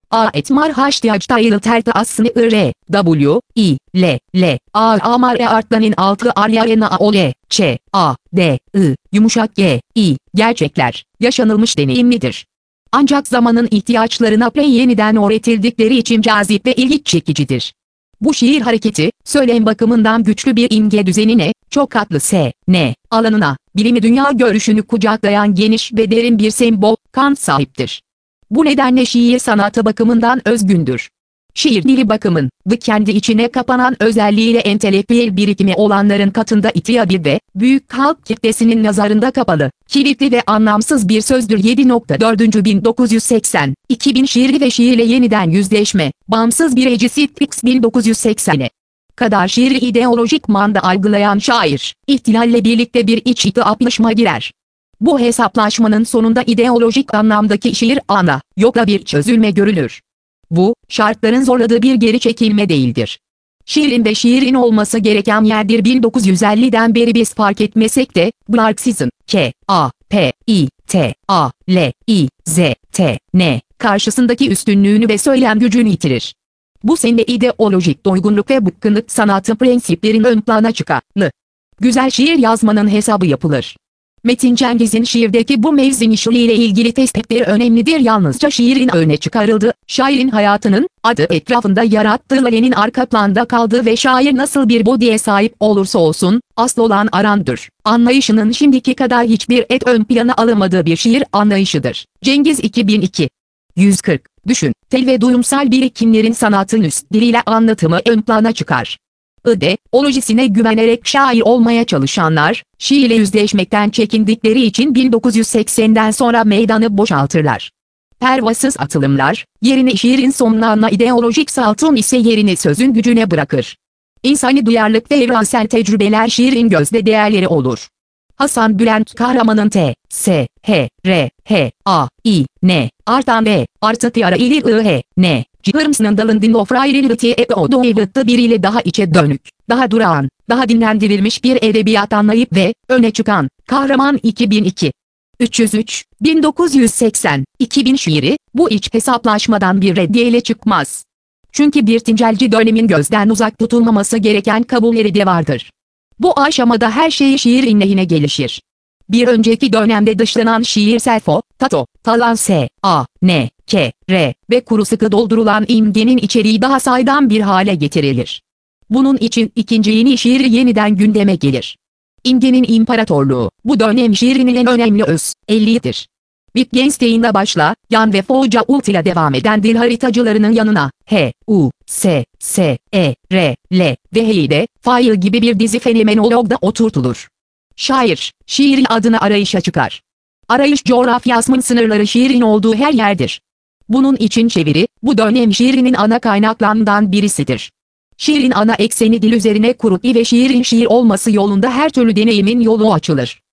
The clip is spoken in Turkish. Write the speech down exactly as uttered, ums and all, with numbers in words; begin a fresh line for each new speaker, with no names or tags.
A etmar haştiyaçta yıl terti asını r, w, i, l, l, a amar e artlanin altı aryarena a o l, ç, a, d, i, yumuşak g, i, gerçekler, yaşanılmış deneyimlidir. Ancak zamanın ihtiyaçlarına pre yeniden öğretildikleri için cazip ve ilgi çekicidir. Bu şiir hareketi, söylem bakımından güçlü bir imge düzenine, çok katlı s, n, alanına, bilimi dünya görüşünü kucaklayan geniş ve derin bir sembol, kant sahiptir. Bu nedenle şiir sanatı bakımından özgündür. Şiir dili bakımın, ve kendi içine kapanan özelliğiyle entelektüel birikimi olanların katında itiyabi ve, büyük halk kitlesinin nazarında kapalı, kilitli ve anlamsız bir sözdür. yedi dört bin dokuz yüz seksen, iki bin şiiri ve şiirle yeniden yüzleşme, bağımsız bireycisi X bin dokuz yüz seksene kadar şiiri ideolojik manda algılayan şair, ihtilalle birlikte bir iç itihaplaşma girer. Bu hesaplaşmanın sonunda ideolojik anlamdaki şiir ana, yokla bir çözülme görülür. Bu, şartların zorladığı bir geri çekilme değildir. Şiirin ve şiirin olması gereken yerdir. bin dokuz yüz elliden beri biz fark etmesek de, Marksizm, K, A, P, I, T, A, L, I, Z, T, N, karşısındaki üstünlüğünü ve söylem gücünü yitirir. Bu sende ideolojik doygunluk ve bıkkınlık sanatı prensiplerin ön plana çıkarlı. Güzel şiir yazmanın hesabı yapılır. Metin Cengiz'in şiirdeki bu mevzin işliğiyle ilgili tespitleri önemlidir. Yalnızca şiirin öne çıkarıldığı, şairin hayatının, adı etrafında yarattığı lalenin arka planda kaldığı ve şair nasıl bir body'ye sahip olursa olsun, asıl olan arandır. Anlayışının şimdiki kadar hiçbir et ön plana alamadığı bir şiir anlayışıdır. Cengiz iki bin iki yüz kırk, düşün, tel ve duyumsal birikimlerin sanatın üst diliyle anlatımı ön plana çıkar. İdeolojisine güvenerek şair olmaya çalışanlar, şiirle yüzleşmekten çekindikleri için bin dokuz yüz seksenden sonra meydanı boşaltırlar. Pervasız atılımlar, yerini şiirin sonlarına ideolojik saltım ise yerini sözün gücüne bırakır. İnsani duyarlılık ve evrensel tecrübeler şiirin gözde değerleri olur. Hasan Bülent Kahraman'ın T, S, H, R, H, A, I, N, artan V, artı tiyara ili I, H, N, Hırms'ın dalındın of rayrılıtı e o doyılıttı biriyle daha içe dönük, daha durağan, daha dinlendirilmiş bir edebiyat anlayıp ve, öne çıkan, Kahraman iki bin iki. üç yüz üç, bin dokuz yüz seksen, iki bin şiiri, bu iç hesaplaşmadan bir reddiyeyle çıkmaz. Çünkü bir tincelci dönemin gözden uzak tutulmaması gereken kabulleri de vardır. Bu aşamada her şey şiirin lehine gelişir. Bir önceki dönemde dışlanan şiirsel fo, tato, talan s, a, n, k, r ve kuru sıkı doldurulan imgenin içeriği daha saydam bir hale getirilir. Bunun için ikinci yeni şiir yeniden gündeme gelir. İmgenin imparatorluğu, bu dönem şiirinin en önemli özelliğidir. Wittgenstein'de başla, yan ve Foucault ile devam eden dil haritacılarının yanına, H, U, S, S, E, R, L ve H'de, fail gibi bir dizi fenomenolog da oturtulur. Şair, şiirin adını arayışa çıkar. Arayış coğrafyasının sınırları şiirin olduğu her yerdir. Bunun için çeviri, bu dönem şiirinin ana kaynaklarından birisidir. Şiirin ana ekseni dil üzerine kurup ve şiirin şiir olması yolunda her türlü deneyimin yolu açılır.